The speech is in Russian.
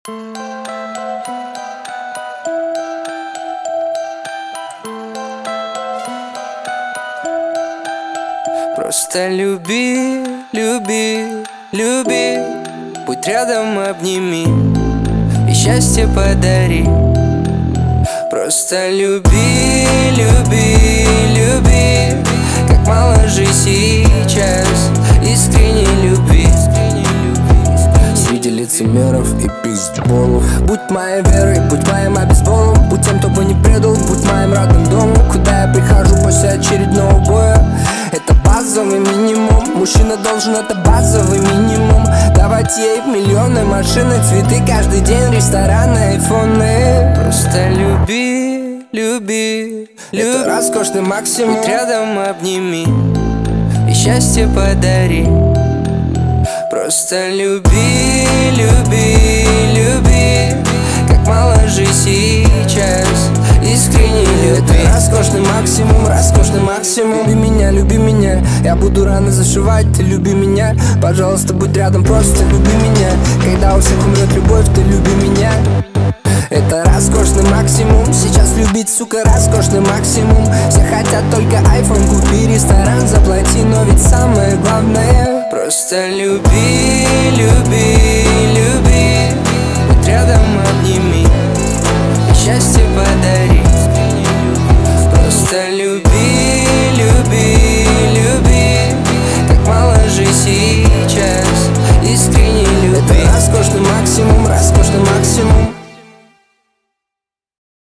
Просто люби, люби, люби. Будь рядом, обними и счастье подари. Просто люби, люби, люби. Как мало же сейчас искренней любви среди лицемеров и пиздболов. Будь моей верой, будь моим обезболом. Будь тем, кто бы не предал, будь моим родным домом. Куда я прихожу после очередного боя. Это базовый минимум. Мужчина должен, это базовый минимум. Давать ей миллионы, машины, цветы. Каждый день рестораны, айфоны. Просто люби, люби, люби. Это роскошный максимум. Будь рядом, обними и счастье подари. Просто люби, люби, люби. Как мало же сейчас искренней любви. Это роскошный максимум, роскошный максимум. Люби меня, люби меня. Я буду рано зашивать, ты люби меня. Пожалуйста, будь рядом, просто люби меня. Когда у всех умрет любовь, ты люби меня. Это роскошный максимум. Сейчас любить, сука, роскошный максимум. Все хотят только iPhone, купи, ресторан заплати. Но ведь самое главное просто люби, люби, люби. Будь рядом, обними и счастье подари. Просто люби.